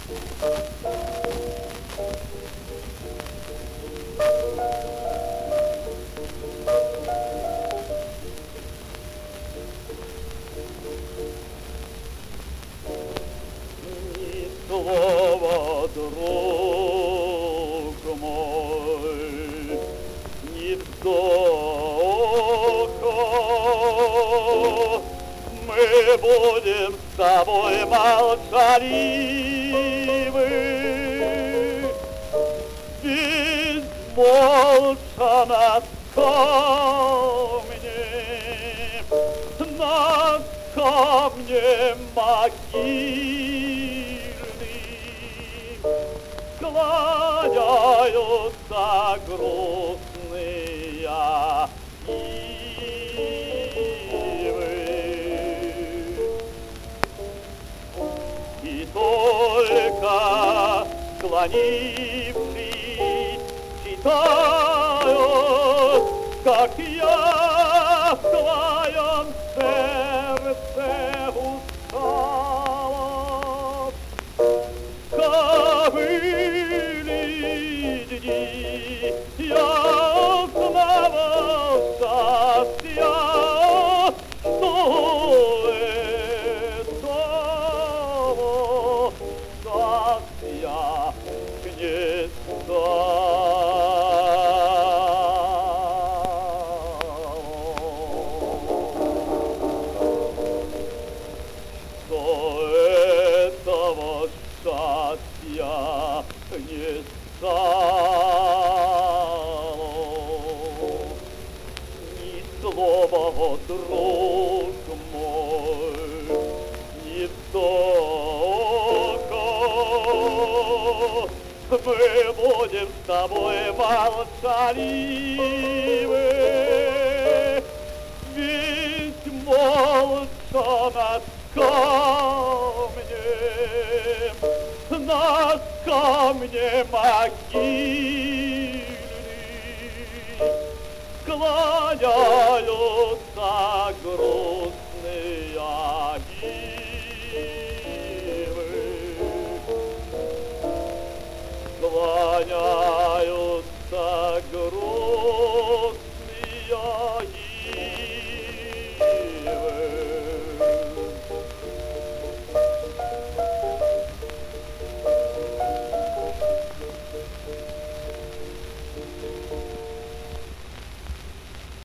Слово, друг мой, ни вздоха. Мы будем с тобой молчаливы, безмолвно над камнем могильным склоняются грустные ивы. И только склонившись читают, как я в твоем сердце устала. Ковыли дни, я снова счастья, что это счастья гнезда. Счастья не стало, ни слова, друг мой, ни вздоха. Мы будем с тобой молчаливы, ведь молча над камнем могильным склоняются грустные